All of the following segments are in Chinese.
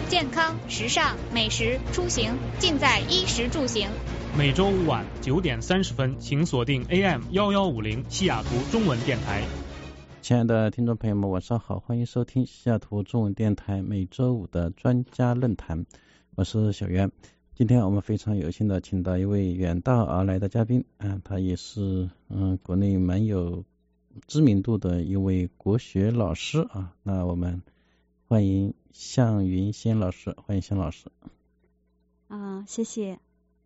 健康、时尚、美食、出行，尽在衣食住行。 每周五晚9点30分，请锁定 AM1150西雅图中文电台。 亲爱的听众朋友们，晚上好，欢迎收听西雅图中文电台每周五的专家论坛，我是小袁。今天我们非常有幸的请到一位远道而来的嘉宾，他也是国内蛮有知名度的一位国学老师啊。那我们欢迎向云仙老师，欢迎向老师。 谢谢。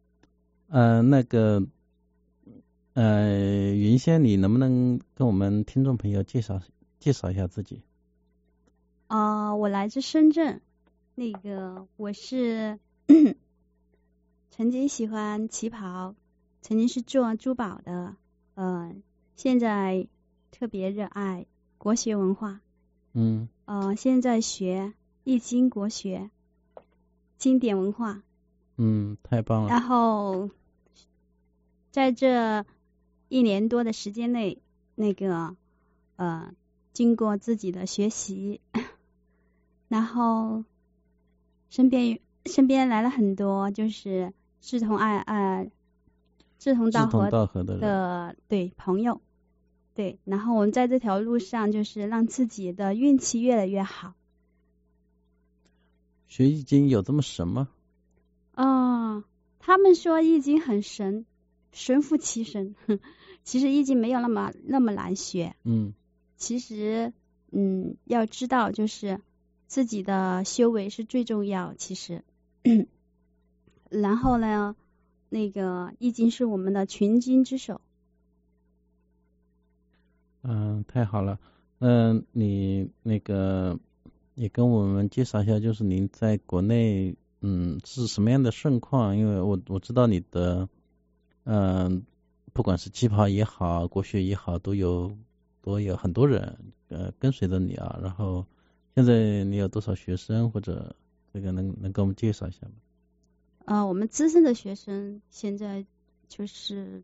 云仙，你能不能跟我们听众朋友介绍一下自己？ 我来自深圳，我是曾经喜欢旗袍，曾经是做珠宝的，现在特别热爱国学文化。现在学易经国学，经典文化。 太棒了。 然后在这1年多的时间内，经过自己的学习，然后身边来了很多就是志同道合的对朋友，对，然后我们在这条路上就是让自己的运气越来越好。 学易经有这么神吗？ 他们说易经很神，神乎其神。其实易经没有那么难学。其实要知道就是自己的修为是最重要，其实。然后呢，易经是我们的群经之首。 太好了。你也跟我们介绍一下，就是您在国内是什么样的盛况？因为我知道你的不管是旗袍也好，国学也好，都有很多人跟随着你啊。然后现在你有多少学生，或者这个能给我们介绍一下吗？ 我们资深的学生现在就是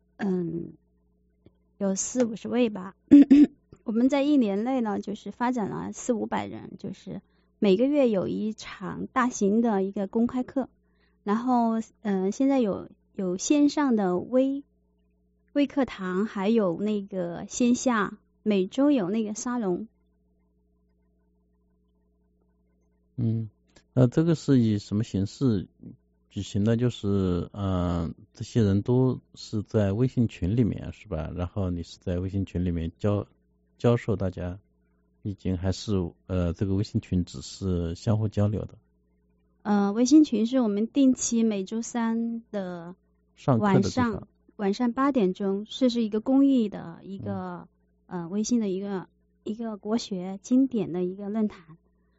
有40-50位吧。我们在1年内呢，就是发展了400-500人，就是每个月有一场大型的一个公开课，然后现在有线上的微课堂，还有线下每周有沙龙。 这个是以什么形式举行的？就是这些人都是在微信群里面是吧？然后你是在微信群里面教授大家易经，还是这个微信群只是相互交流的？ 微信群是我们定期每周3的晚上8点钟，这是一个公益的一个微信的一个国学经典的一个论坛。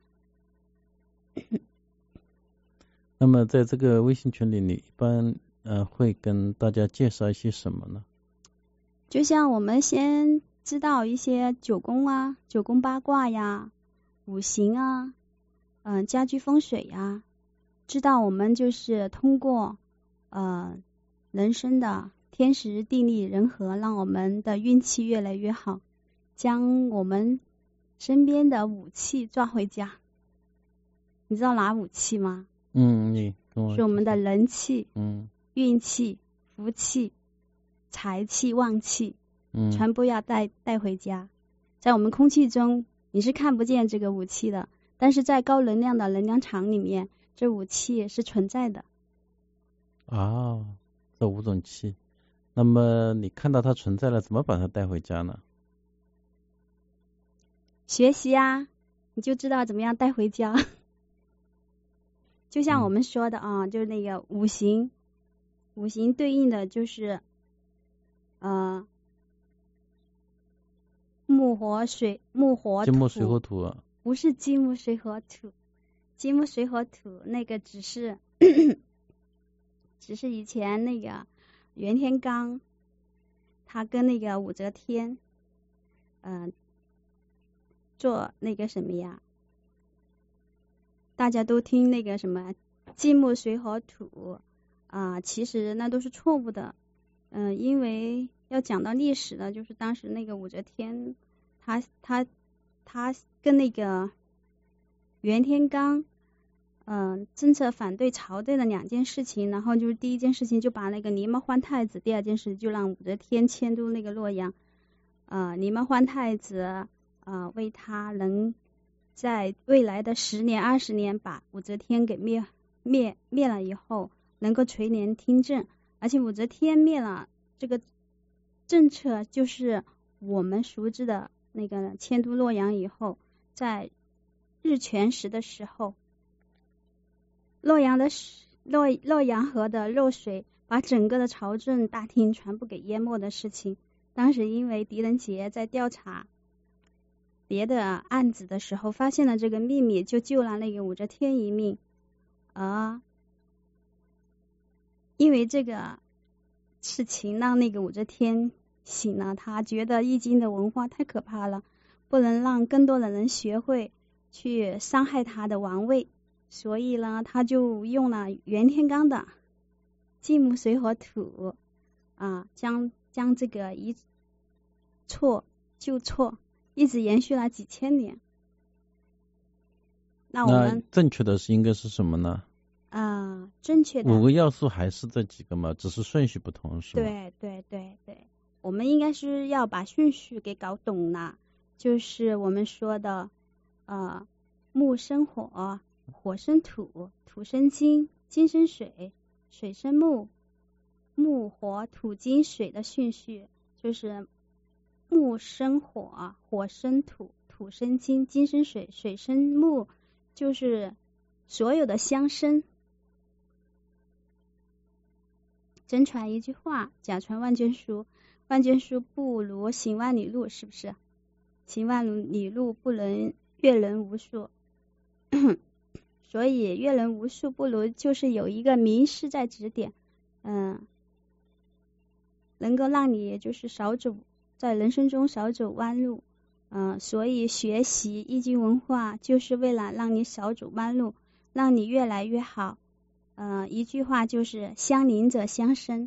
那么在这个微信群里，你一般会跟大家介绍一些什么呢？ 就像我们先知道一些九宫啊、九宫八卦呀、五行啊、家居风水呀，知道我们就是通过人生的天时地利人和，让我们的运气越来越好，将我们身边的武器抓回家。你知道哪武器吗？ 你跟我是我们的人气、运气、福气、财气、旺气，全部要带回家。在我们空气中你是看不见这个武器的，但是在高能量的能量场里面，这武器是存在的。 这5种气，那么你看到它存在了，怎么把它带回家呢？ 学习啊，你就知道怎么样带回家。就像我们说的就是五行对应的就是木火土。 金木水火土。 不是金木水火土，金木水火土只是以前袁天罡他跟武则天做什么呀，大家都听什么金木水火土其实那都是错误的。因为要讲到历史呢，就是当时武则天他跟袁天罡政策反对朝对的2件事情，然后就是第一件事情就把那个尼玛换太子，第二件事就让武则天迁都那个洛阳。尼玛换太子为他能在未来的10年20年把武则天给灭了以后能够垂帘听政，而且武则天灭了这个政策就是我们熟知的那个迁都洛阳以后，在日全食的时候，洛阳河的漏水把整个的朝政大厅全部给淹没的事情，当时因为狄仁杰在调查别的案子的时候发现了这个秘密，就救了那个武则天一命。因为这个事情让那个武则天醒了，他觉得易经的文化太可怕了，不能让更多的人学会去伤害他的王位，所以呢他就用了袁天罡的金木水火土将这个一错就错一直延续了几千年。那正确的是应该是什么呢？ 正确的 5个要素还是这几个嘛，只是顺序不同是吗？ 对，我们应该是要把顺序给搞懂了，就是我们说的木生火，火生土，土生金，金生水，水生木，木火土金水的顺序就是木生火，火生土，土生金，金生水，水生木，就是所有的相生。真传一句话，假传万卷书，万卷书不如行万里路，是不是？行万里路不能阅人无数所以阅人无数不如就是有一个名师在指点，能够让你就是在人生中少走弯路。所以学习易经文化就是为了让你少走弯路，让你越来越好。一句话就是相邻者相生。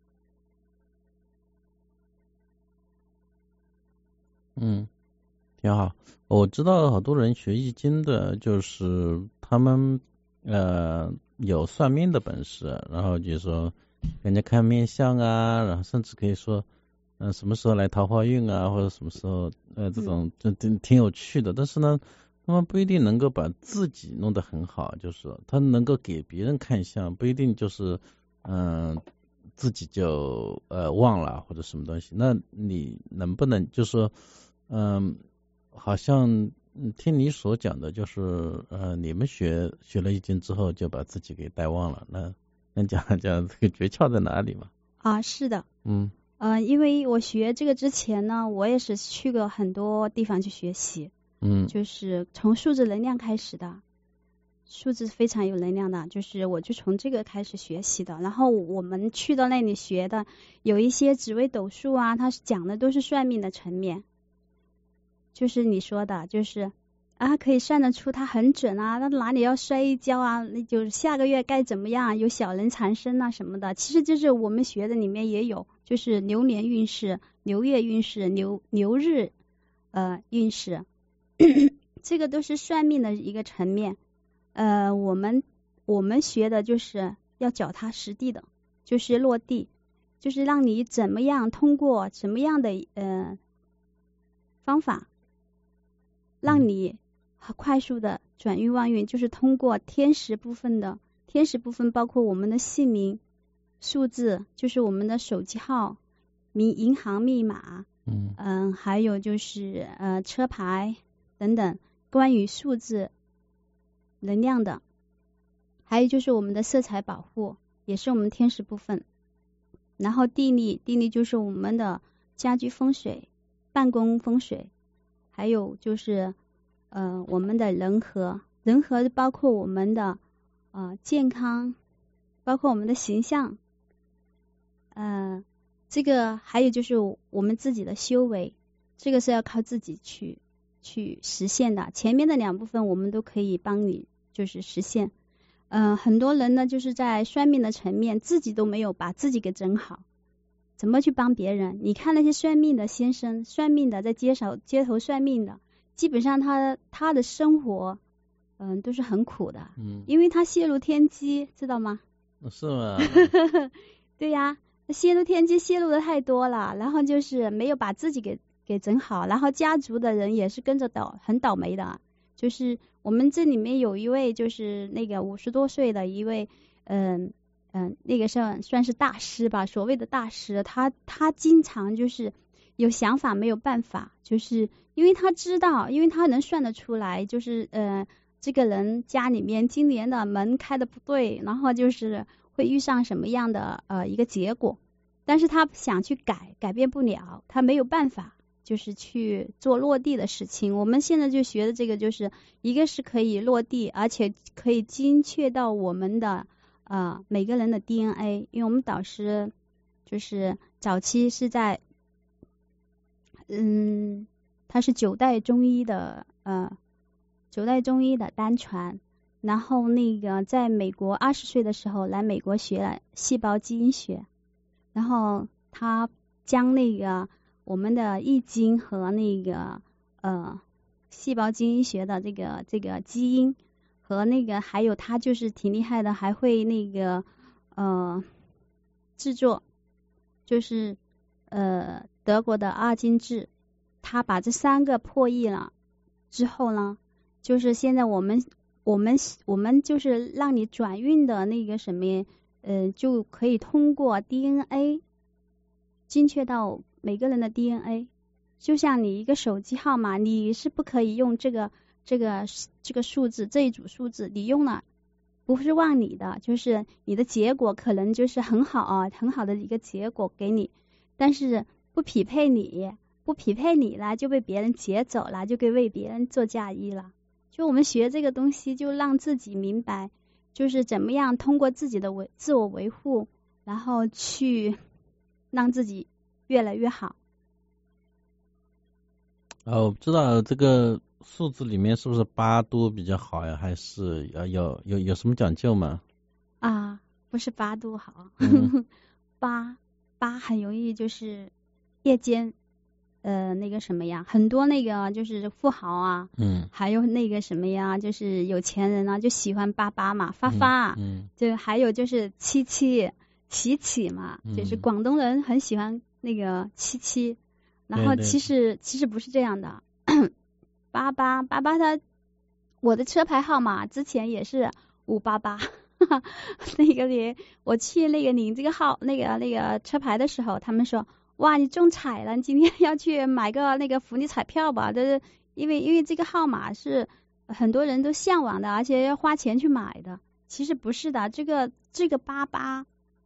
挺好。我知道好多人学易经的，就是他们有算命的本事，然后就说人家看面相啊，然后甚至可以说什么时候来桃花运啊，或者什么时候这种挺有趣的。但是呢，他们不一定能够把自己弄得很好，就是说他能够给别人看相，不一定就是自己就忘了或者什么东西。那你能不能就是说好像听你所讲的，就是你们学了易经之后就把自己给带忘了，那能讲讲这个诀窍在哪里吗？ 是的，因为我学这个之前呢，我也是去过很多地方去学习，就是从数字能量开始的，数字非常有能量的，就是我就从这个开始学习的。然后我们去到那里学的有一些紫微斗数啊，它讲的都是算命的层面，就是你说的，就是可以算得出它很准啊，它哪里要摔一跤啊，那就是下个月该怎么样，有小人缠身啊什么的。其实就是我们学的里面也有，就是流年运势、流月运势、流日运势这个都是算命的一个层面。我们学的就是要脚踏实地的，就是落地，就是让你怎么样通过什么样的方法让你快速的转运旺运，就是通过天时部分包括我们的姓名、数字，就是我们的手机号、银行密码，还有就是车牌等等关于数字能量的，还有就是我们的色彩保护，也是我们天时部分。然后地利就是我们的家居风水、办公风水，还有就是我们的人和包括我们的健康，包括我们的形象，这个还有就是我们自己的修为，这个是要靠自己去实现的。前面的2部分我们都可以帮你就是实现。很多人呢就是在算命的层面自己都没有把自己给整好，怎么去帮别人？你看那些算命的先生，算命的在街头算命的，基本上他的生活都是很苦的， 嗯， 因为它泄露天机，知道吗？ 是吗？ 对呀，泄露天机泄露的太多了，然后就是没有把自己给整好，然后家族的人也是跟着很倒霉的。就是我们这里面有一位就是那个50多岁的一位，那个算是大师吧，所谓的大师，他经常就是有想法没有办法，就是因为他知道，因为他能算得出来，就是这个人家里面今年的门开的不对，然后就是会遇上什么样的一个结果，但是他想去改变不了，他没有办法，就是去做落地的事情。我们现在就学的这个，就是一个是可以落地，而且可以精确到我们的每个人的 DNA， 因为我们导师就是早期是在他是9代中医的单传，然后那个在美国20岁的时候来美国学了细胞基因学，然后他将那个我们的易经和那个细胞基因学的这个基因和那个还有他就是挺厉害的，还会那个制作，就是德国的阿金治，他把这3个破译了之后呢，就是现在我们就是让你转运的那个什么就可以通过 DNA 精确到每个人的 DNA， 就像你一个手机号码，你是不可以用这个数字，这一组数字你用了不是忘你的，就是你的结果可能就是很好的一个结果给你，但是不匹配你了，就被别人劫走了，就给为别人做嫁衣了。就我们学这个东西，就让自己明白，就是怎么样通过自己的自我维护，然后去让自己越来越好。 我不知道这个数字里面是不是8度比较好呀？还是有什么讲究吗？ 不是8度好， 嗯八很容易就是夜间那个什么呀，很多那个就是富豪啊，还有那个什么呀，就是有钱人啊，就喜欢88嘛，发，就还有就是77起嘛，就是广东人很喜欢那个77，然后其实不是这样的，88它我的车牌号码之前也是588。那个我去那个领这个号那个车牌的时候，他们说哇你中彩了，你今天要去买个那个福利彩票吧，就是因为这个号码是很多人都向往的，而且要花钱去买的。其实不是的，这个88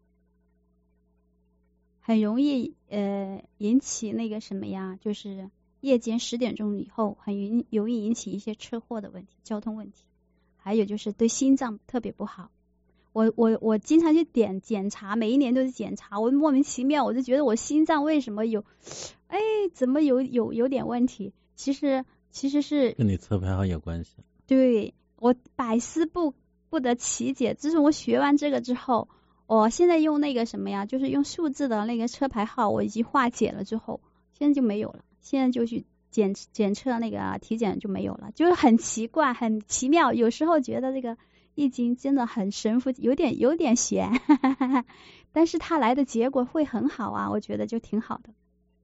很容易引起那个什么呀，就是夜间10点钟以后很容易引起一些车祸的问题，交通问题，还有就是对心脏特别不好。我经常去检查，每一年都是检查，我莫名其妙，我就觉得我心脏为什么怎么有点问题？其实是跟你车牌号有关系。 对，我百思不得其解。自从我学完这个之后，我现在用那个什么呀，就是用数字的那个车牌号，我已经化解了之后，现在就没有了。现在就去检测那个体检就没有了，就是很奇怪，很奇妙。有时候觉得这个易经真的很神乎，有点玄，但是它来的结果会很好啊，我觉得就挺好的。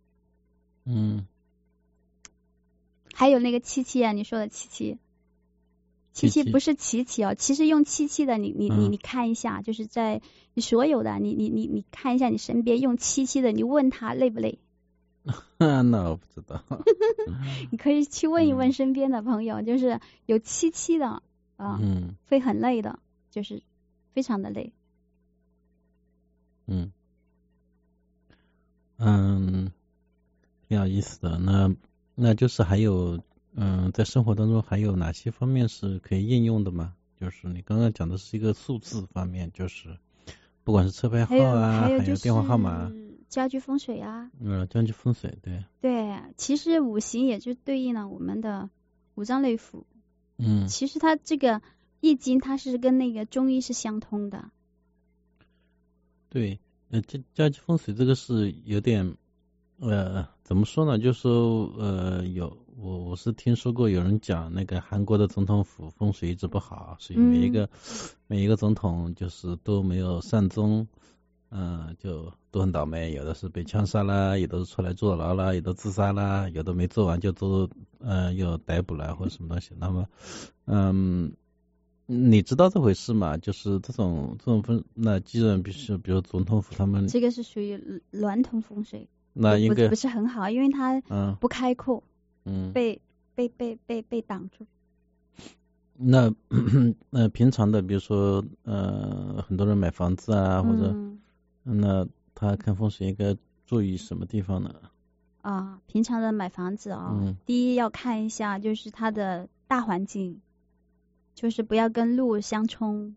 还有那个77啊，你说的77不是琪琪哦，其实用77的你看一下，就是在你所有的你看一下你身边用77的，你问他累不累？ 那我不知道。 你可以去问一问身边的朋友，就是有77的会很累的，就是非常的累。 挺有意思的。那就是还有在生活当中还有哪些方面是可以应用的吗？就是你刚刚讲的是一个数字方面，就是不管是车牌号啊，还有电话号码， 家居风水啊。 家居风水，对。 对，其实五行也就对应了我们的五脏六腑。其实它这个易经它是跟那个中医是相通的。 对，家居风水这个是有点怎么说呢？就是说我是听说过有人讲那个韩国的总统府风水一直不好，所以每一个总统就是都没有善终，就都很倒霉，有的是被枪杀啦，有的是出来坐牢啦，有的自杀啦，有的没做完就都又逮捕了或者什么东西。那么你知道这回事吗？就是这种那既然比如总统府他们这个是属于娈童风水， 那应该不是很好，因为它不开阔，被挡住。 那平常的比如说很多人买房子啊或者那他看风水应该注意什么地方呢？ 平常的买房子第一要看一下就是它的大环境，就是不要跟路相冲，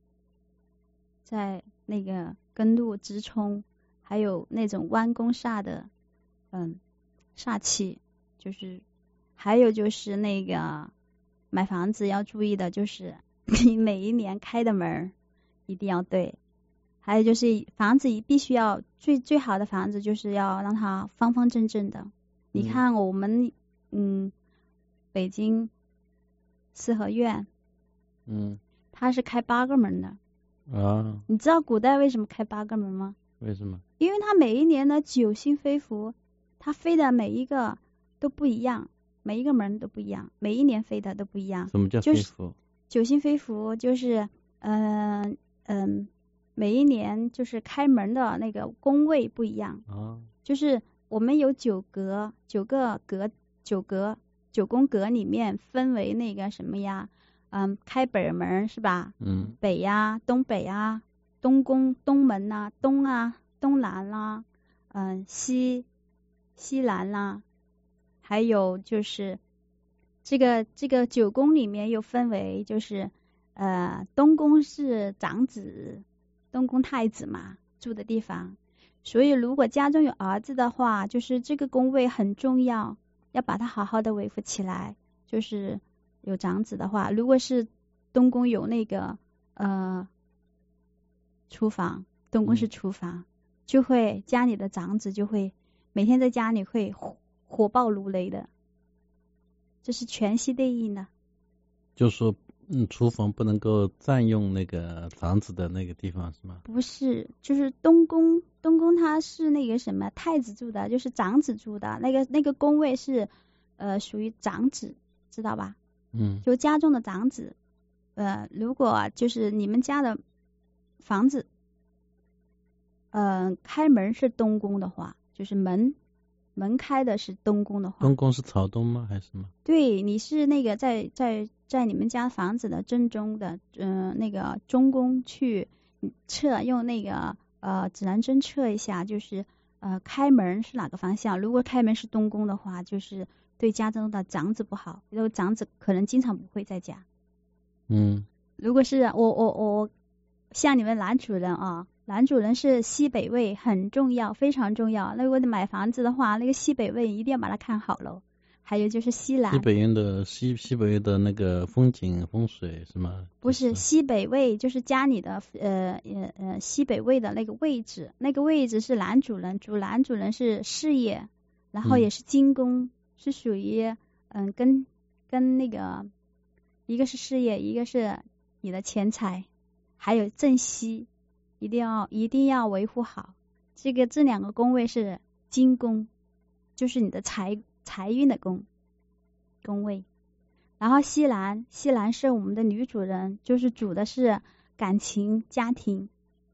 在那个跟路直冲，还有那种弯弓煞的煞气，就是还有就是那个买房子要注意的就是你每一年开的门一定要对，还有就是房子必须要最好的房子就是要让它方方正正的。你看我们北京四合院它是开8个门的你知道古代为什么开8个门吗？ 为什么？ 因为它每一年的9星飞符，它飞的每一个都不一样，每一个门都不一样，每一年飞的都不一样。 什么叫飞符 ？9星飞符就是每一年就是开门的那个宫位不一样就是我们有9宫格里面分为那个什么呀开北门是吧北呀东北啊东宫东门啊东啊东南啦西南啦，还有就是这个9宫里面又分为就是东宫是长子，东宫太子嘛住的地方，所以如果家中有儿子的话，就是这个宫位很重要，要把它好好的维护起来。就是有长子的话，如果是东宫有那个厨房，东宫是厨房，就会家里的长子就会每天在家里会火爆如雷的，这是全息对应的。 就是说厨房不能够占用那个长子的那个地方是吗？ 不是，就是东宫它是那个什么太子住的，就是长子住的，那个宫位是属于长子，知道吧？就家中的长子。如果就是你们家的房子开门是东宫的话，就是门开的是东宫的话， 东宫是朝东吗还是什么？对， 你是那个在你们家房子的正中的那个中宫去测，用那个指南针测一下，就是开门是哪个方向。如果开门是东宫的话，就是对家中的长子不好，因为长子可能经常不会在家。如果是我像你们男主人男主人是西北位，很重要，非常重要。那如果你买房子的话，那个西北位一定要把它看好了。还有就是西南。西北位的那个风景风水是吗？不是，西北位就是家里的西北位的那个位置，那个位置是男主人，男主人是事业，然后也是金宫，是属于跟那个一个是事业，一个是你的钱财，还有正西。一定要维护好，这2个宫位是金宫，就是你的财运的宫位。然后西南是我们的女主人，就是主的是感情家庭。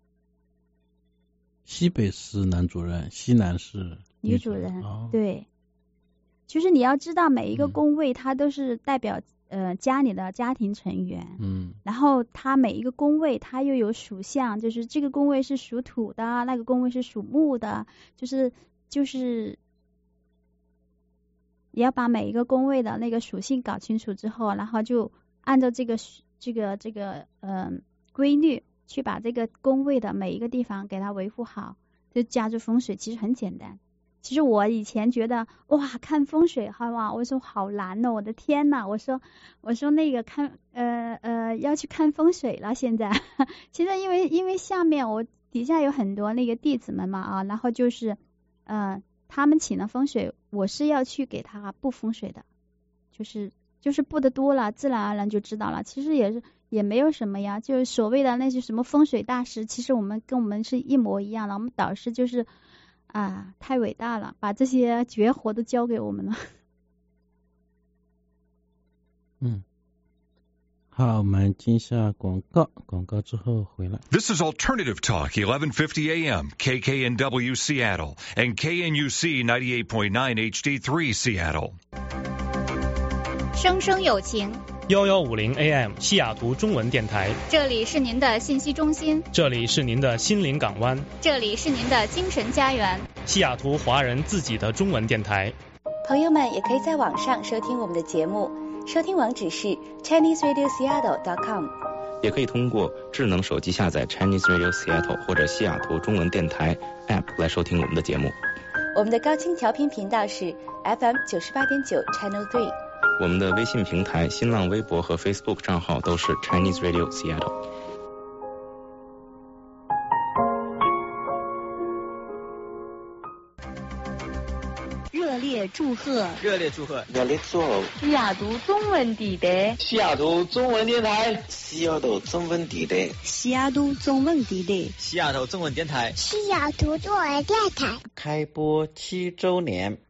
西北是男主人，西南是女主人。对，就是你要知道每一个宫位它都是代表家里的家庭成员，然后它每一个宫位它又有属相，就是这个宫位是属土的，那个宫位是属木的，就是你要把每一个宫位的那个属性搞清楚之后，然后就按照这个规律去把这个宫位的每一个地方给它维护好，就家居风水其实很简单。其实我以前觉得哇看风水我说好难哦，我的天哪，我说那个看要去看风水了现在其实因为下面我底下有很多那个弟子们嘛然后就是他们请了风水，我是要去给他布风水的， 就是布的多了，自然而然就知道了。其实也没有什么呀，就是所谓的那些什么风水大师，其实跟我们是一模一样的。我们导师就是太伟大了，把这些绝活都教给我们了。 好，我们进一下广告，广告之后回来。 This is Alternative Talk, 1150 AM, KKNW Seattle, and KNUC 98.9 HD3 Seattle. 生生有情 1150 AM 西雅图中文电台， 这里是您的信息中心， 这里是您的心灵港湾， 这里是您的精神家园， 西雅图华人自己的中文电台。 朋友们也可以在网上收听我们的节目，收听网址是 ChineseRadioSeattle.com， 也可以通过智能手机下载 Chinese Radio Seattle 或者西雅图中文电台 App 来收听我们的节目。 我们的高清调频频道是 FM 98.9 Channel 3。 我们的微信平台、新浪微博和 Facebook 账号都是 Chinese Radio Seattle。 热烈祝贺！ 热烈祝贺！ 热烈祝贺！ 西雅图中文地带， 西雅图中文电台， 西雅图中文地带， 西雅图中文地带， 西雅图中文电台， 西雅图中文电台开播7周年。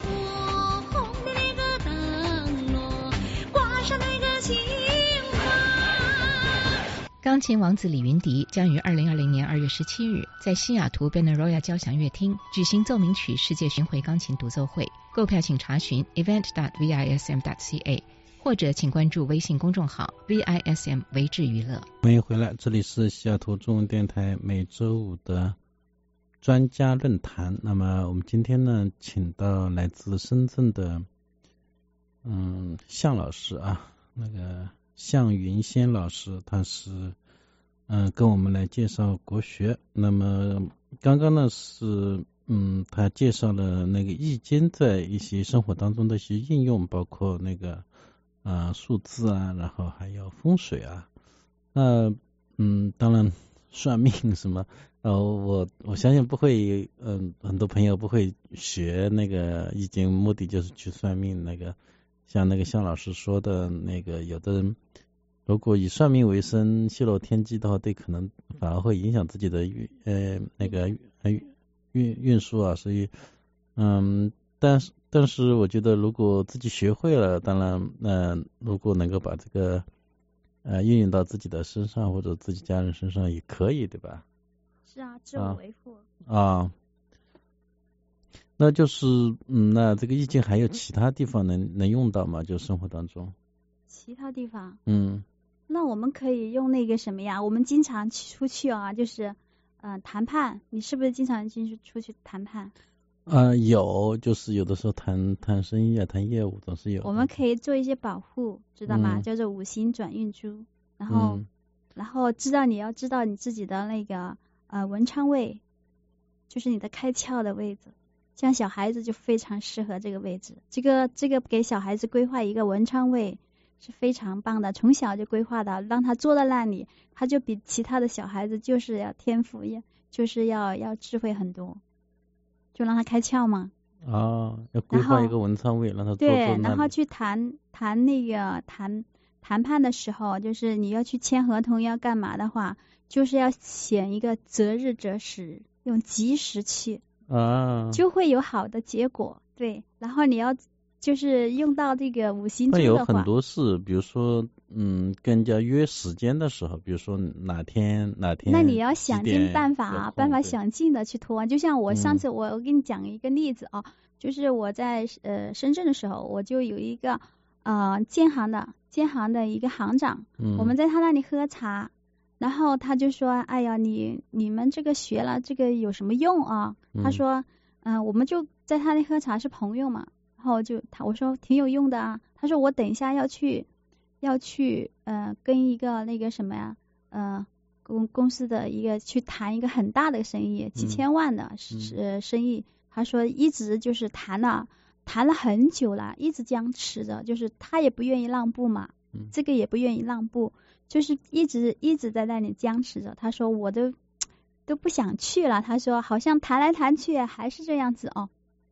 钢琴王子李云迪将于2020年2月17日在西雅图 Benaroya 交响乐厅举行奏鸣曲世界巡回钢琴独奏会。购票请查询 event.vism.ca 或者请关注微信公众号 VISM 维智娱乐。 欢迎回来，这里是西雅图中文电台每周五的专家论坛。那么我们今天呢，请到来自深圳的向老师啊，那个向云仙老师，他是跟我们来介绍国学。那么刚刚呢是他介绍了那个易经在一些生活当中的一些应用，包括那个数字啊，然后还有风水啊。当然算命什么我相信不会很多朋友不会学那个易经，目的就是去算命。那个像那个向老师说的那个，有的人如果以算命为生，泄露天机的话，对可能反而会影响自己的运输啊。所以但是我觉得如果自己学会了，当然如果能够把这个运用到自己的身上或者自己家人身上也可以，对吧？ 是啊，自我维护那就是那这个易经还有其他地方能用到吗？就生活当中其他地方那我们可以用那个什么呀，我们经常出去啊，就是谈判。你是不是经常出去谈判？ 有，就是有的时候谈生意啊，谈业务总是有。 我们可以做一些保护，知道吗？叫做五行转运珠。然后你要知道你自己的那个文昌位，就是你的开窍的位置。像小孩子就非常适合这个位置，这个给小孩子规划一个文昌位是非常棒的，从小就规划的，让他坐在那里，他就比其他的小孩子就是要天赋，就是要智慧很多，就让他开窍嘛。 要规划一个文昌位，让他坐对，然后去谈判的时候，就是你要去签合同要干嘛的话，就是要选一个择日择时，用吉时去就会有好的结果。对，然后你要就是用到这个五行珠的话， 有很多事，比如说跟人家约时间的时候，比如说哪天， 那你要想尽办法想尽的去拖。就像我上次我给你讲一个例子就是我在深圳的时候，我就有一个建行的一个行长，我们在他那里喝茶，然后他就说，哎呀，你们这个学了这个有什么用啊？他说我们就在他那里喝茶是朋友嘛，然后我说挺有用的啊。他说我等一下要去跟一个那个什么呀公司的一个去谈一个很大的生意，几千万的生意。他说一直就是谈了很久了，一直僵持着，就是他也不愿意让步嘛，这个也不愿意让步，就是一直在那里僵持着。他说我都不想去了，他说好像谈来谈去还是这样子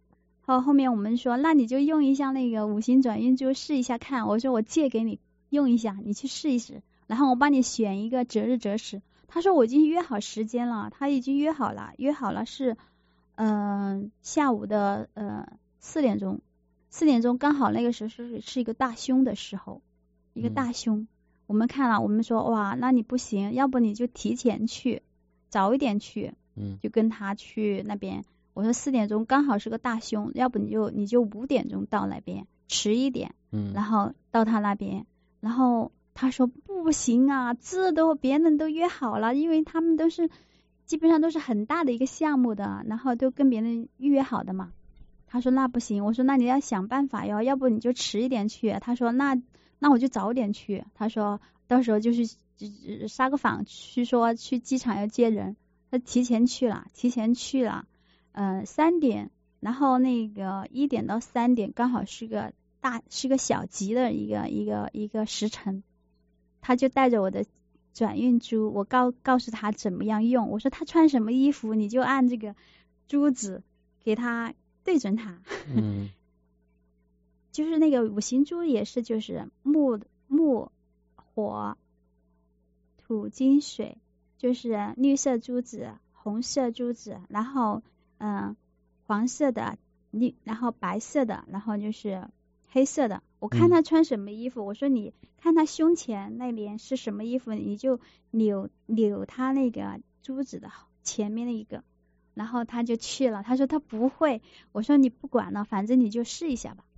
后面我们说那你就用一下那个五行转运珠试一下看，我说我借给你用一下，你去试一试，然后我帮你选一个择日择时。他说我已经约好时间了，他已经约好了是下午的4点钟刚好那个时候是一个大凶的时候，一个大凶。我们看了，我们说哇，那你不行，要不你就提前去，早一点去，就跟他去那边。我说4点钟刚好是个大凶，要不你就5点钟到那边，迟一点，然后到他那边。然后他说不行啊，别人都约好了，因为他们基本上都是很大的一个项目的，然后都跟别人预约好的嘛。他说那不行，我说那你要想办法哟，要不你就迟一点去。他说那我就早点去。他说到时候就是撒个谎说去机场要接人，他提前去了，3点，然后那个1点到3点刚好是个小吉的一个时辰。他就带着我的转运珠，我告诉他怎么样用，我说他穿什么衣服你就按这个珠子给他对准他。就是那个五行珠也是，就是木火土金水，就是绿色珠子、红色珠子，然后黄色的然后白色的，然后就是黑色的。我看他穿什么衣服，我说你看他胸前那边是什么衣服，你就扭他那个珠子的前面的一个，然后他就去了。他说他不会，我说你不管了，反正你就试一下吧。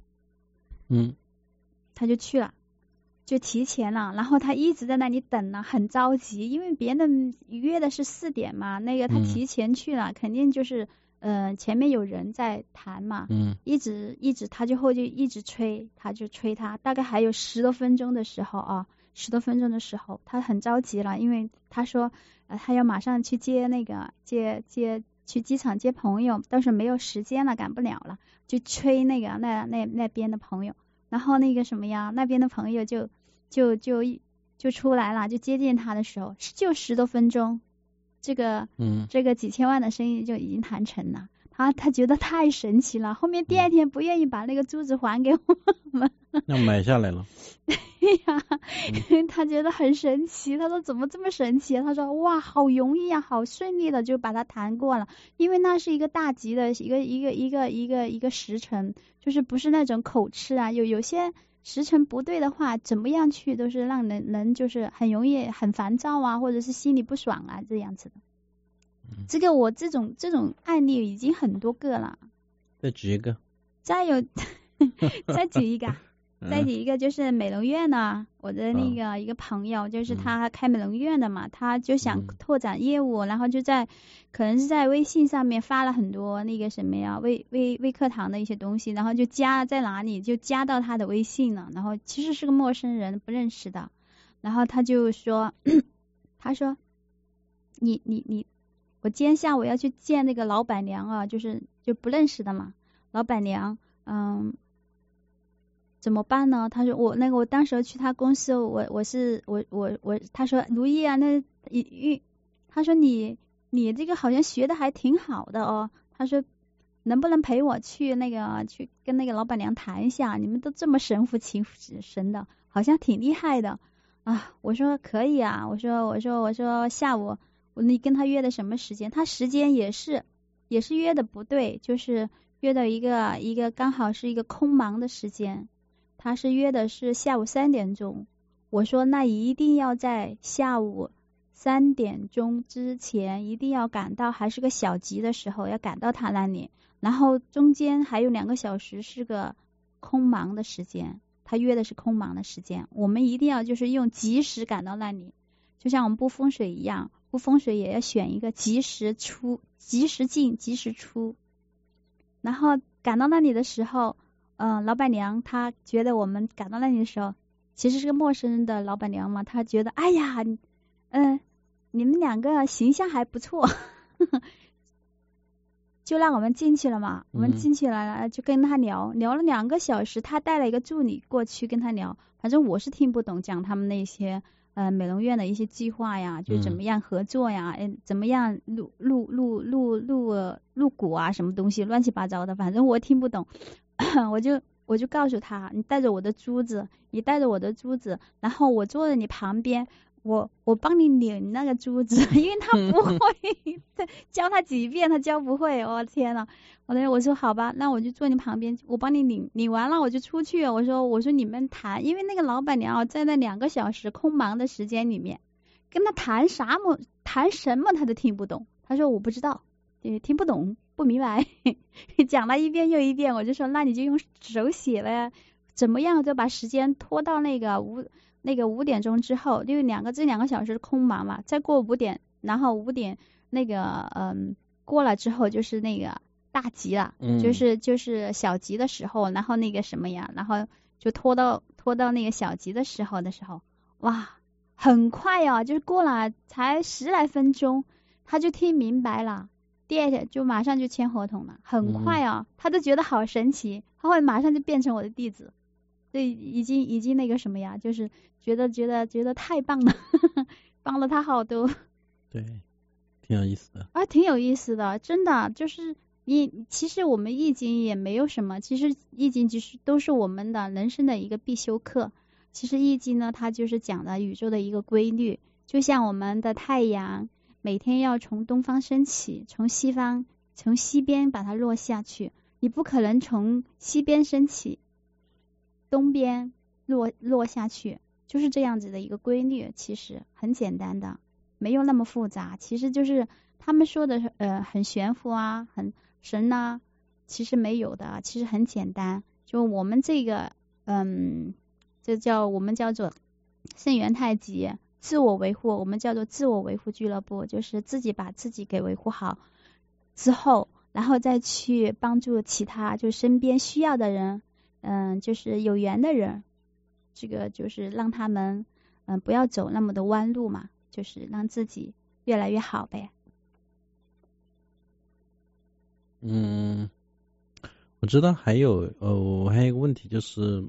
他就去了，就提前了，然后他一直在那里等了，很着急，因为别人约的是4点嘛，那个他提前去了，肯定就是前面有人在谈嘛，一直他就一直催，他大概还有10多分钟的时候啊，10多分钟的时候，他很着急了，因为他说他要马上去接去机场接朋友，但是没有时间了，赶不了了，就催那个那边的朋友，然后那个什么呀，那边的朋友就出来了，就接近他的时候就10多分钟。这个几千万的生意就已经谈成了，他觉得太神奇了，后面第2天不愿意把那个珠子还给我们， 要买下来了。 对呀，他觉得很神奇，他说怎么这么神奇？他说哇，好容易啊，好顺利的就把它谈过了，因为那是一个大吉的一个时辰，就是不是那种口吃啊，有些时辰不对的话，怎么样去都是让人就是很容易很烦躁啊，或者是心里不爽啊这样子的。这个我这种案例已经很多个了。 再举一个。 再举一个。再举一个就是美容院呢，我的那个一个朋友，就是他开美容院的嘛，他就想拓展业务，然后就可能是在微信上面发了很多那个什么呀微课堂的一些东西，然后就加在哪里就加到他的微信了，然后其实是个陌生人不认识的，然后他就说他说你我今天下午要去见那个老板娘啊，就不认识的嘛，老板娘怎么办呢？他说我当时去他公司，他说卢毅啊，他说你这个好像学的还挺好的哦，他说能不能陪我去跟那个老板娘谈一下？你们都这么神乎其神的，好像挺厉害的啊！我说可以啊，我说下午你跟他约的什么时间？他时间也是约的不对，就是约的一个刚好是一个空忙的时间。他是约的是下午3点钟，我说那一定要在下午3点钟之前一定要赶到，还是个小吉的时候要赶到他那里，然后中间还有2个小时是个空忙的时间，他约的是空忙的时间，我们一定要就是用及时赶到那里，就像我们布风水一样，布风水也要选一个及时进及时出，然后赶到那里的时候老板娘她觉得我们赶到那里的时候，其实是个陌生人的老板娘嘛，她觉得哎呀，你们2个形象还不错，就让我们进去了嘛。我们进去了，就跟他聊了2个小时，他带了一个助理过去跟他聊，反正我是听不懂讲他们那些美容院的一些计划呀，就怎么样合作呀，怎么样入股啊，什么东西乱七八糟的，反正我听不懂，我就告诉他，你带着我的珠子，然后我坐在你旁边，我帮你拧那个珠子，因为他不会，教他几遍他教不会，我天呐，我说好吧，那我就坐你旁边，我帮你拧完了我就出去，我说你们谈，因为那个老板娘在那2个小时空忙的时间里面，跟他谈什么他都听不懂，他说我不知道，听不懂不明白，讲了一遍又一遍，我就说那你就用手写了呀，怎么样就把时间拖到那个5点钟之后，因为这2个小时空忙嘛，再过5点，然后5点那个过了之后就是那个大吉了，就是小吉的时候，然后那个什么呀，然后就拖到那个小吉的时候，哇，很快啊，就是过了才10来分钟，他就听明白了，第二天就马上就签合同了，很快啊，他都觉得好神奇，他会马上就变成我的弟子，对，已经那个什么呀，就是觉得太棒了，帮了他好多。 对，挺有意思的啊，挺有意思的，真的就是其实我们易经也没有什么，其实易经其实都是我们的人生的一个必修课。其实易经呢，它就是讲的宇宙的一个规律，就像我们的太阳每天要从东方升起，从西边把它落下去，你不可能从西边升起，东边落下去，就是这样子的一个规律，其实很简单的，没有那么复杂，其实就是他们说的很玄乎啊，很神啊，其实没有的，其实很简单，就我们这个我们叫做圣元太极自我维护，我们叫做自我维护俱乐部，就是自己把自己给维护好之后，然后再去帮助其他就身边需要的人，就是有缘的人，这个就是让他们不要走那么多弯路嘛，就是让自己越来越好呗。 我知道还有我还有一个问题就是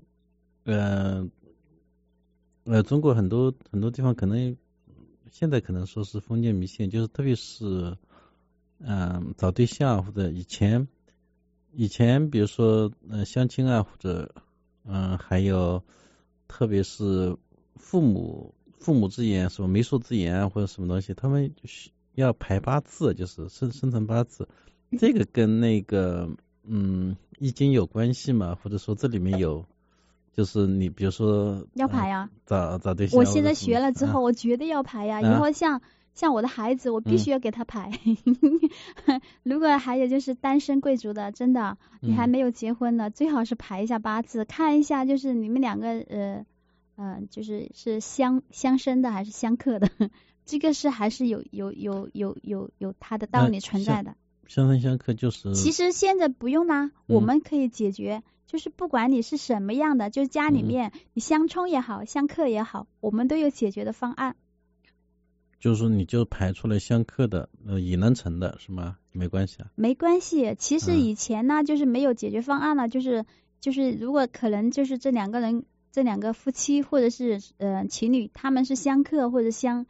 中国很多地方可能现在可能说是封建迷信，就是特别是找对象或者以前比如说相亲啊，或者还有特别是父母之言，什么媒妁之言啊，或者什么东西，他们要排八字，就是生辰八字，这个跟那个易经有关系吗？或者说这里面有就是你比如说要排呀， 找对象， 我现在学了之后我绝对要排呀，以后像我的孩子我必须要给他排如果还有就是单身贵族的，真的你还没有结婚的，最好是排一下八字，看一下就是你们两个就是相生的还是相克的，这个是还是有它的道理存在的。 相生相克就是其实现在不用啦，我们可以解决，就是不管你是什么样的，就家里面你相冲也好相克也好，我们都有解决的方案。 就是说你就排出来相克的也能成的是吗？没关系啊？ 没关系，其实以前呢就是没有解决方案了，就是如果可能就是这两个夫妻或者是情侣他们是相克或者相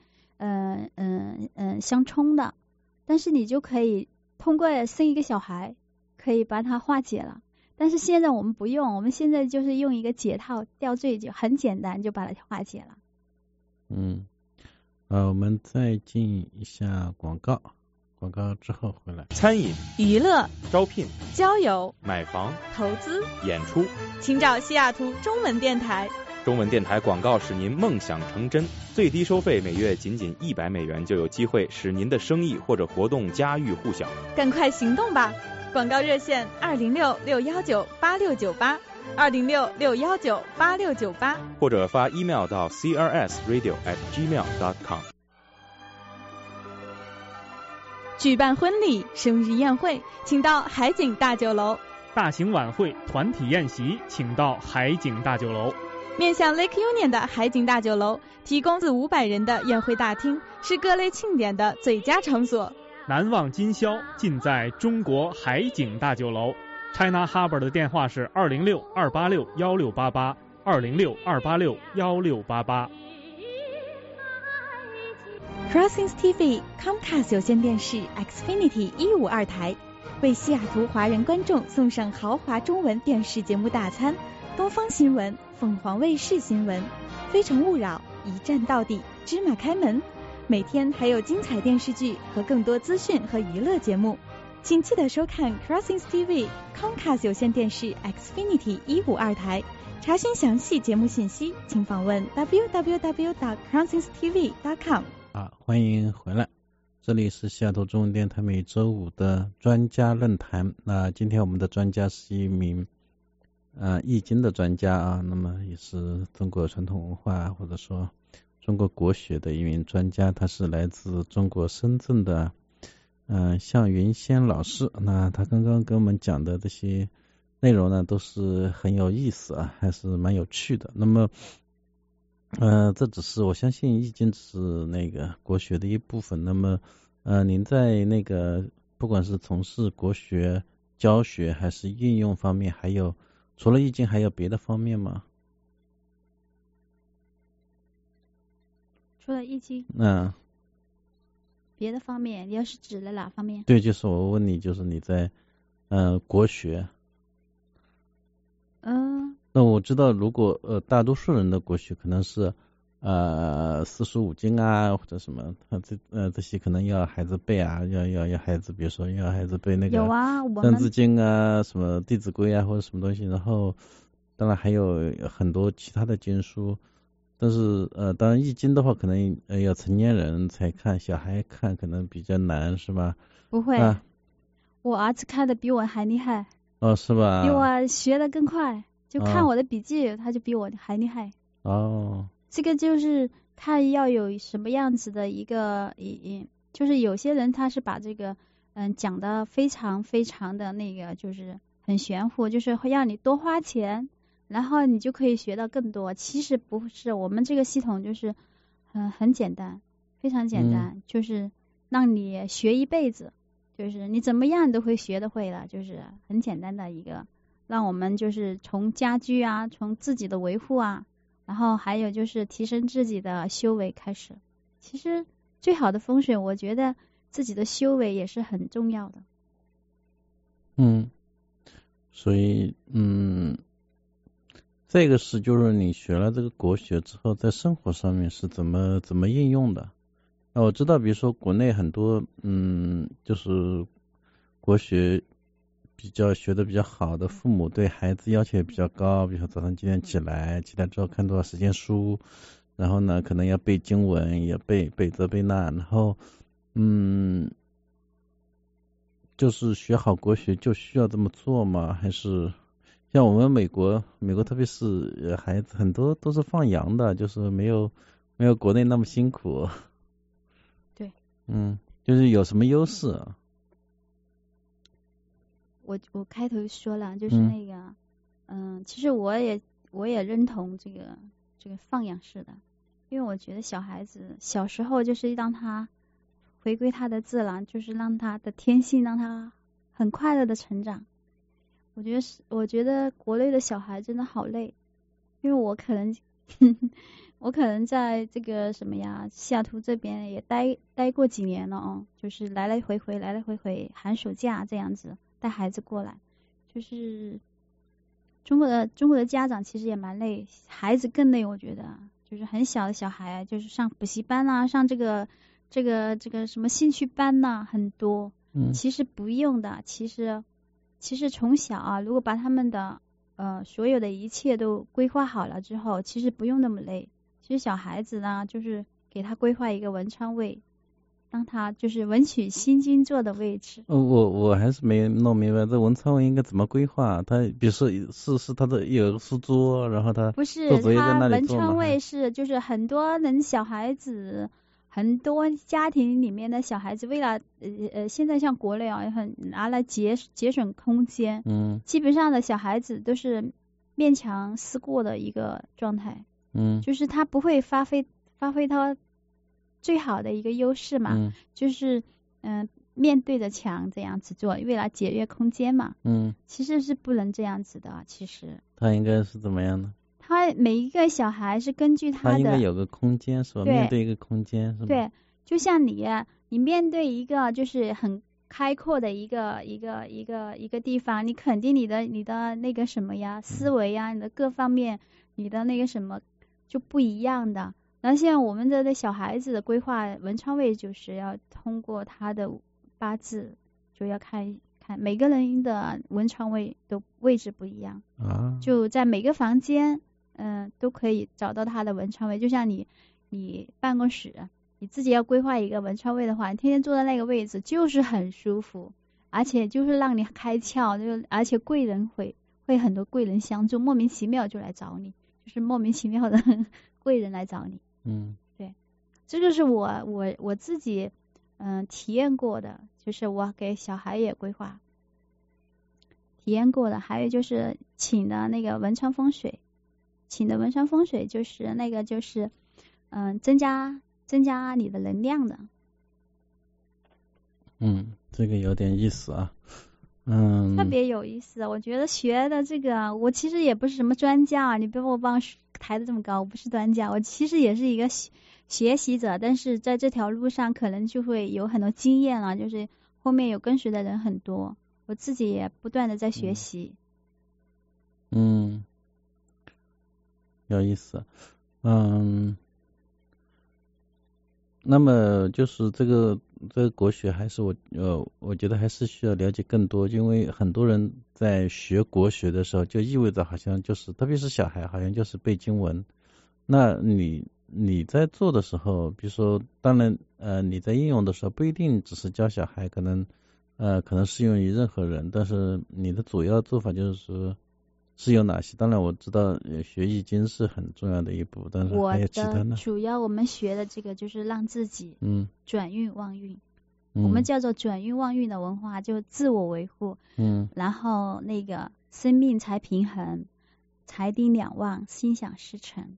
冲的，但是你就可以通过生一个小孩可以把它化解了。但是现在我们不用，我们现在就是用一个解套吊坠，就很简单就把它化解了。 我们再进一下广告之后回来。 餐饮、 娱乐、 招聘、 交友、 买房、 投资、 演出， 请找西雅图中文电台。 中文电台广告使您梦想成真，最低收费每月仅$100就有机会使您的生意或者活动家喻户晓。 赶快行动吧！广告热线206-619-8698，206-619-8698， 或者发 email 到 crsradio@gmail.com。 举办婚礼、生日宴会，请到海景大酒楼； 大型晚会、团体宴席，请到海景大酒楼。 面向 Lake Union 的海景大酒楼提供400-500人的宴会大厅，是各类庆典的最佳场所。 难忘今宵尽在中国海景大酒楼。 China Harbor 的电话是206-286-1688 206-286-1688。 Crossings TV Comcast 有线电视 Xfinity 152台为西雅图华人观众送上豪华中文电视节目大餐，东方新闻、凤凰卫视新闻、非诚勿扰、一站到底、芝麻开门，每天还有精彩电视剧和更多资讯和娱乐节目，请记得收看 Crossings TV Comcast 有线电视 Xfinity 152台。查询详细节目信息，请访问 www.crossingstv.com。 欢迎回来，这里是西雅图中文电台每周五的专家论坛。那今天我们的专家是一名易经的专家啊，那么也是中国传统文化或者说中国国学的一名专家，他是来自中国深圳的向云仙老师。那他刚刚跟我们讲的这些内容呢，都是很有意思啊，还是蛮有趣的。那么这只是我相信易经只是那个国学的一部分。那么您在那个不管是从事国学教学还是应用方面，还有除了易经还有别的方面吗？ 除了易经别的方面，你要是指了哪方面？ 对，就是我问你，就是你在国学那我知道，如果大多数人的国学可能是45经啊，或者什么，这些可能要孩子背啊，要孩子，比如说要孩子背那个三字经啊，什么弟子规啊，或者什么东西。然后当然还有很多其他的经书，但是当然易经的话，可能要成年人才看，小孩看可能比较难，是吧？ 不会，我儿子看的比我还厉害。 哦，是吧？ 比我学的更快。就看我的笔记，他就比我还厉害。这个就是看要有什么样子的一个，就是有些人他是把这个讲的非常非常的那个，就是很玄乎，就是会让你多花钱，然后你就可以学到更多。其实不是，我们这个系统就是很简单，非常简单，就是让你学一辈子，就是你怎么样都会学得会了，就是很简单的一个。让我们就是从家居啊，从自己的维护啊，然后还有就是提升自己的修为开始。其实最好的风水，我觉得自己的修为也是很重要的。 所以这个是就是你学了这个国学之后，在生活上面是怎么应用的？我知道，比如说国内很多就是国学比较学的比较好的父母对孩子要求也比较高，比如说早上几点起来之后看多少时间书，然后呢可能要背经文，也背这背那，然后就是学好国学就需要这么做吗？还是像我们美国特别是孩子很多都是放羊的，就是没有国内那么辛苦。 对， 就是有什么优势啊？ 我开头说了，就是那个其实我也认同这个放养式的，因为我觉得小孩子小时候就是让他回归他的自然，就是让他的天性，让他很快乐的成长。我觉得国内的小孩真的好累，因为我可能在这个什么呀西雅图这边也待过几年了就是来来回回寒暑假这样子带孩子过来，就是中国的家长其实也蛮累，孩子更累。我觉得就是很小的小孩就是上补习班啊，上这个什么兴趣班呐，很多。其实不用的，其实从小啊，如果把他们的所有的一切都规划好了之后，其实不用那么累。其实小孩子呢，就是给他规划一个文昌位，让他就是文曲星金坐的位置。 我还是没弄明白这文昌位应该怎么规划。他比如说是他的有个书桌，然后他不是他文昌位是就是很多人小孩子。很多家庭里面的小孩子为了现在像国内啊，很拿来节省空间，基本上的小孩子都是面墙思过的一个状态，就是他不会发挥他最好的一个优势嘛，就是面对着墙这样子做，为了节约空间嘛，其实是不能这样子的，其实他应该是怎么样呢？ 他每一个小孩是根据他的， 应该有个空间是吧？面对一个空间是吧？ 对， 就像你面对一个就是很开阔的一个地方，你肯定你的那个什么呀，思维呀，你的各方面，你的那个什么就不一样的。然后像我们的小孩子的规划文昌位，就是要通过他的八字，就要看每个人的文昌位都位置不一样啊，就在每个房间都可以找到他的文昌位。就像你办公室，你自己要规划一个文昌位的话，你天天坐在那个位置就是很舒服，而且就是让你开窍，而且贵人会很多贵人相助，莫名其妙就来找你，就是莫名其妙的贵人来找你。对，这个是我自己体验过的，就是我给小孩也规划体验过的。还有就是请的那个文昌风水，就是那个就是增加你的能量的。 这个有点意思啊。 特别有意思。我觉得学的这个，我其实也不是什么专家啊，你别把我抬得这么高，我不是专家，我其实也是一个学习者，但是在这条路上可能就会有很多经验了，就是后面有跟随的人很多，我自己也不断的在学习。 有意思。那么就是这个国学还是我觉得还是需要了解更多，因为很多人在学国学的时候就意味着好像就是特别是小孩好像就是背经文。那你在做的时候，比如说当然你在应用的时候不一定只是教小孩，可能适用于任何人，但是你的主要做法就是是有哪些？当然我知道学易经是很重要的一步，但是还有其他呢。 主要我们学的这个就是让自己转运旺运，我们叫做转运旺运的文化，就自我维护，然后那个生命才平衡，财丁两旺，心想事成。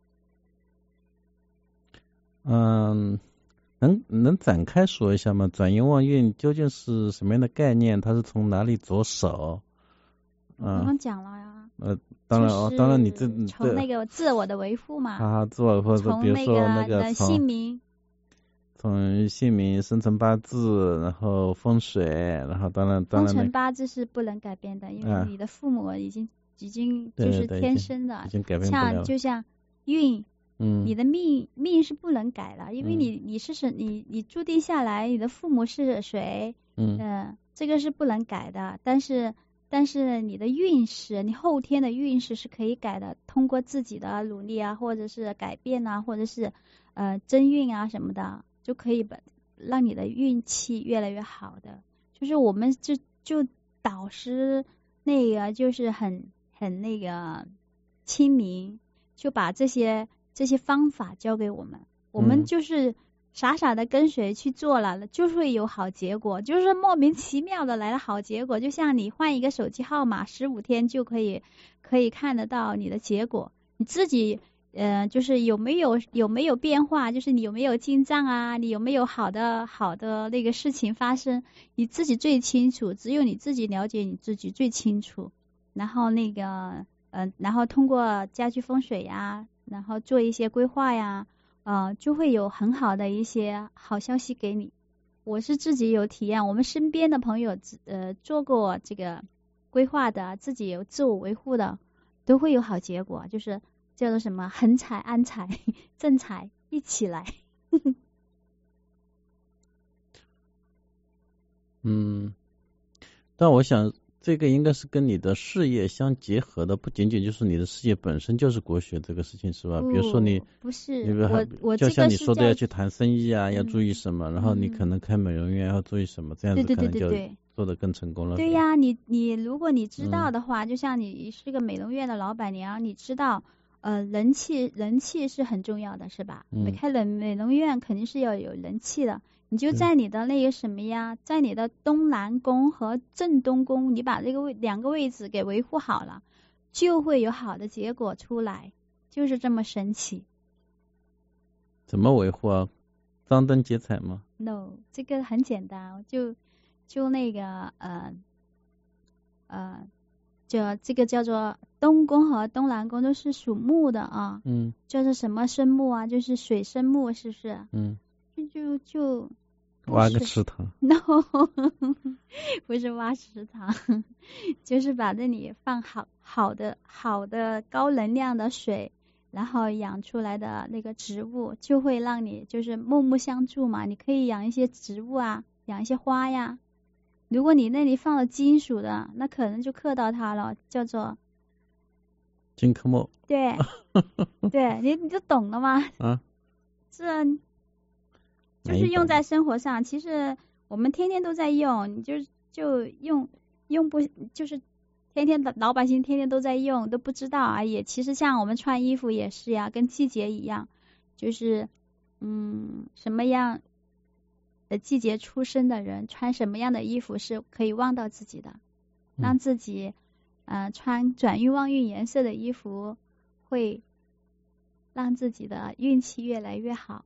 能展开说一下吗？转运旺运究竟是什么样的概念？它是从哪里着手？ 刚刚讲了呀。 当然，你从那个自我的维护嘛， 自我或者比如说那个姓名， 从姓名、生辰八字，然后风水，然后当然生辰八字是不能改变的，因为你的父母已经就是天生的， 已经改变不了。 就像运，你的命是不能改的，因为你注定下来，你的父母是谁，这个是不能改的，但是你的运势，你后天的运势是可以改的，通过自己的努力啊，或者是改变啊，或者是增运啊什么的，就可以让你的运气越来越好的。就是我们就导师那个就是很那个亲民，就把这些方法教给我们，我们就是傻傻的跟随去做了，就会有好结果，就是莫名其妙的来了好结果。就像你换一个手机号码，15天就可以看得到你的结果。你自己就是有没有变化，就是你有没有进账啊，你有没有好的那个事情发生，你自己最清楚，只有你自己了解你自己最清楚。然后那个然后通过家居风水呀，然后做一些规划呀，就会有很好的一些好消息给你。我是自己有体验，我们身边的朋友做过这个规划的，自己有自我维护的，都会有好结果，就是叫做什么横财、安财、正财一起来。 但我想这个应该是跟你的事业相结合的，不仅仅就是你的事业本身就是国学这个事情，是吧？比如说你不是我就像你说的要去谈生意啊，要注意什么，然后你可能开美容院要注意什么，这样子可能就做得更成功了。 对呀，你如果你知道的话，就像你是个美容院的老板娘，你知道人气是很重要的，是吧？开美容院肯定是要有人气的。你就在你的那个什么呀，在你的东南宫和正东宫，你把这个两个位置给维护好了，就会有好的结果出来，就是这么神奇。 怎么维护啊？张灯结彩吗 ？No， 这个很简单，就那个就这个叫做东宫和东南宫都是属木的啊，叫做什么生木啊？就是水生木，是不是？ 就挖个池塘 ？No， 不是挖池塘，就是把这里放好的高能量的水，然后养出来的那个植物，就会让你就是木木相助嘛。你可以养一些植物啊，养一些花呀。如果你那里放了金属的，那可能就克到它了，叫做金克木。 对，对，你就懂了吗？ 啊， 这就是用在生活上。其实我们天天都在用，你就用不就是天天的老百姓天天都在用，都不知道而已。其实像我们穿衣服也是呀，跟季节一样，就是什么样的季节出生的人穿什么样的衣服是可以旺到自己的，让自己穿转运旺运颜色的衣服，会让自己的运气越来越好。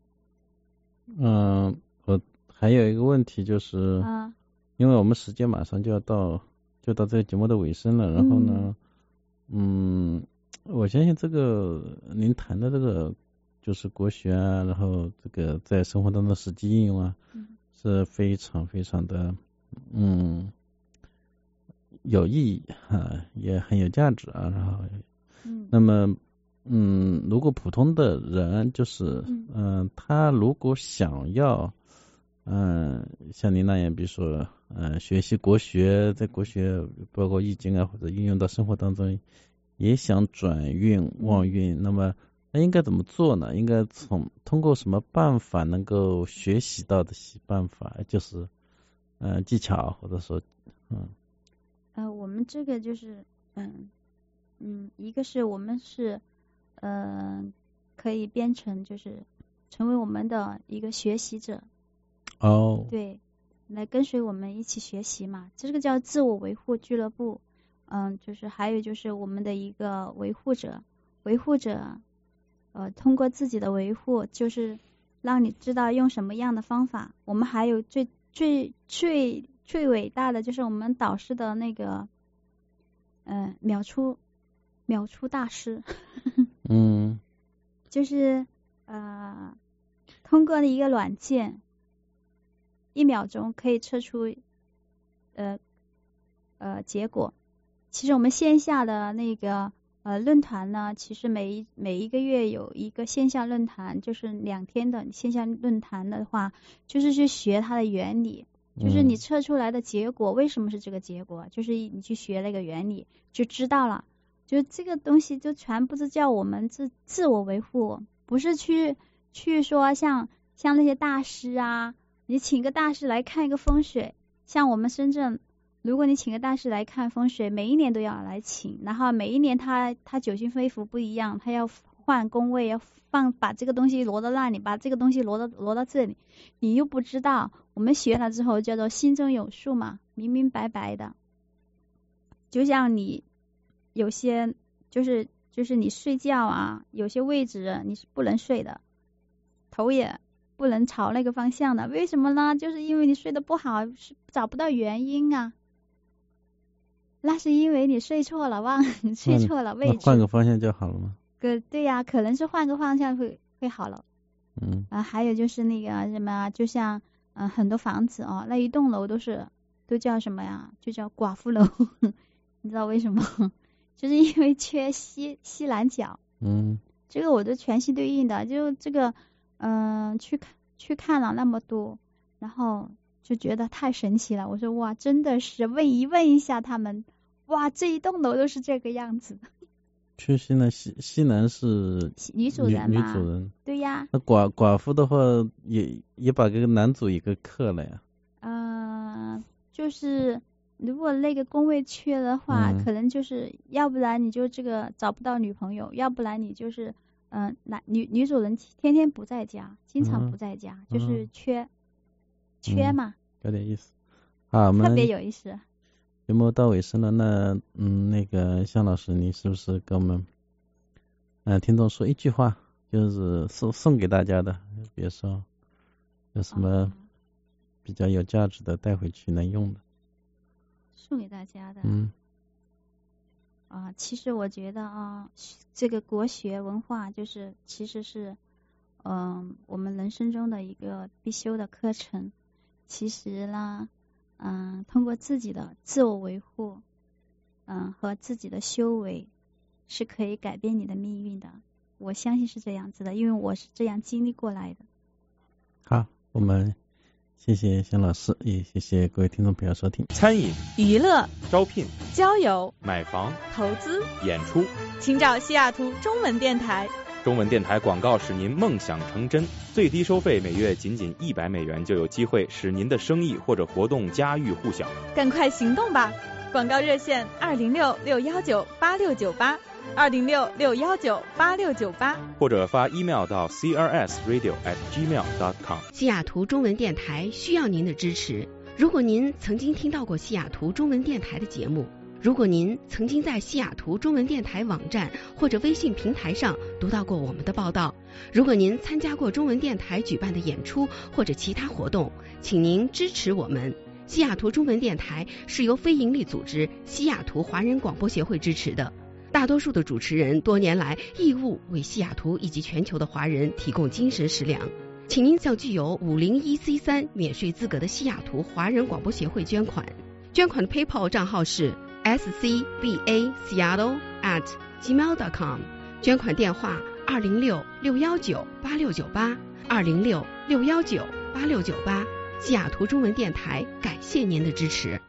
我还有一个问题就是，因为我们时间马上就到这个节目的尾声了，然后呢，我相信这个您谈的这个就是国学啊，然后这个在生活当中的实际应用啊，是非常非常的有意义啊，也很有价值啊，然后那么如果普通的人就是他如果想要像您那样，比如说学习国学，在国学包括易经啊或者应用到生活当中，也想转运旺运，那么那应该怎么做呢？应该通过什么办法能够学习到的办法，就是技巧，或者说我们这个就是一个是我们是可以变成就是成为我们的一个学习者。对，来跟随我们一起学习嘛，这个叫自我维护俱乐部。就是还有就是我们的一个维护者，通过自己的维护，就是让你知道用什么样的方法。我们还有最伟大的就是我们导师的那个秒出大师。就是通过一个软件，1秒钟可以测出结果。其实我们线下的那个论坛呢，其实每一个月有一个线下论坛，就是2天的线下论坛的话，就是去学它的原理，就是你测出来的结果为什么是这个结果，就是你去学那个原理就知道了。就这个东西就全部是叫我们自我维护，不是去说像那些大师啊，你请个大师来看一个风水，像我们深圳，如果你请个大师来看风水，每一年都要来请，然后每一年他九星飞符不一样，他要换宫位，要把这个东西挪到那里，把这个东西挪到这里，你又不知道。我们学了之后叫做心中有数嘛，明明白白的。就像你有些就是你睡觉啊，有些位置你是不能睡的，头也不能朝那个方向的，为什么呢？就是因为你睡得不好，是找不到原因啊。那是因为你睡错了，睡错了位置。 换个方向就好了吗？ 对呀，可能是换个方向会好了。还有就是那个什么，就像很多房子哦，那一栋楼都叫什么呀？就叫寡妇楼。你知道为什么？就是因为缺西南角。这个我都全息对应的，就这个去看了那么多，然后就觉得太神奇了。我说哇，真的是问一下他们，哇，这一栋楼都是这个样子。 缺西南，西南是女主人嘛？ 女主人。 对呀。 那寡妇的话也把这个男主一个克了呀。 就是如果那个宫位缺的话，可能就是要不然你就这个找不到女朋友，要不然你就是女主人天天不在家，经常不在家，就是缺嘛。 有点意思。好，我们特别有意思。 节目到尾声了，那个向老师，你是不是跟我们听众说一句话，就是送给大家的，比如说有什么比较有价值的带回去能用的？ 送给大家的。其实我觉得这个国学文化就是其实是我们人生中的一个必修的课程。其实呢，通过自己的自我维护，和自己的修为，是可以改变你的命运的。我相信是这样子的，因为我是这样经历过来的。 好，我们谢谢向老师，也谢谢各位听众朋友收听。 餐饮、 娱乐、 招聘、 交友、 买房、 投资、 演出， 请找西雅图中文电台。 中文电台广告使您梦想成真，最低收费每月仅仅100美元，就有机会使您的生意或者活动家喻户晓。 赶快行动吧！广告热线206-619-8698，206-619-8698， 或者发 email 到 crsradio@gmail.com。 西雅图中文电台需要您的支持。如果您曾经听到过西雅图中文电台的节目，如果您曾经在西雅图中文电台网站或者微信平台上读到过我们的报道，如果您参加过中文电台举办的演出或者其他活动，请您支持我们。西雅图中文电台是由非营利组织西雅图华人广播协会支持的，大多数的主持人多年来义务为西雅图以及全球的华人提供精神食粮。请您向具有501C3免税资格的西雅图华人广播协会捐款，捐款的 PayPal 账号是scbaseattle@gmail.com， 捐款电话206-619-8698， 206-619-8698。西雅图中文电台感谢您的支持。